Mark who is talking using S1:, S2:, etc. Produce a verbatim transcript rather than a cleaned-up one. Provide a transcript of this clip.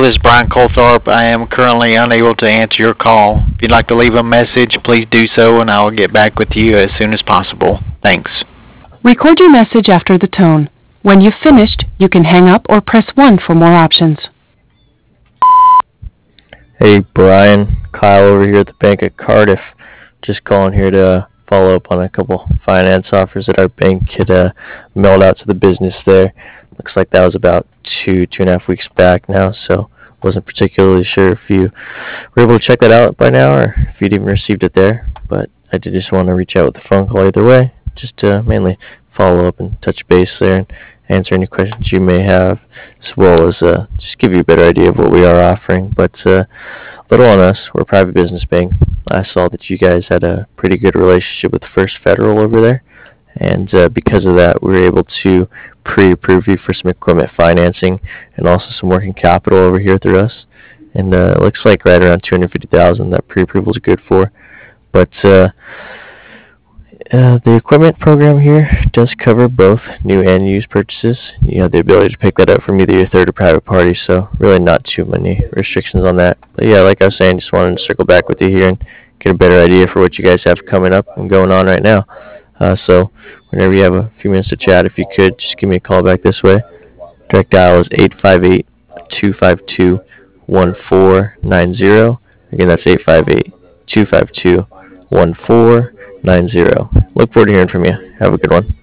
S1: this is Brian Colthorpe. I am currently unable to answer your call. If you'd like to leave a message, please do so, and I will get back with you as soon as possible. Thanks.
S2: Record your message after the tone. When you've finished, you can hang up or press one for more options.
S3: Hey Brian, Kyle over here at the bank at Cardiff. Just calling here to follow up on a couple finance offers that our bank had uh, mailed out to the business there. Looks like that was about two, two and a half weeks back now, so wasn't particularly sure if you were able to check that out by now or if you'd even received it there. But I did just want to reach out with a phone call either way, just to mainly follow up and touch base there and answer any questions you may have, as well as uh, just give you a better idea of what we are offering. But uh, little on us, we're a private business bank. I saw that you guys had a pretty good relationship with First Federal over there, and uh, because of that, we were able to pre-approve you for some equipment financing and also some working capital over here through us. And uh, it looks like right around two hundred fifty thousand dollars that pre-approval is good for. But uh, Uh, the equipment program here does cover both new and used purchases. You have the ability to pick that up from either your third or private party, so really not too many restrictions on that. But yeah, like I was saying, just wanted to circle back with you here and get a better idea for what you guys have coming up and going on right now. Uh, so whenever you have a few minutes to chat, if you could, just give me a call back this way. Direct dial is eight five eight, two five two, one four nine zero. Again, that's eight five eight, two five two, one four nine zero. Look forward to hearing from you. Have a good one.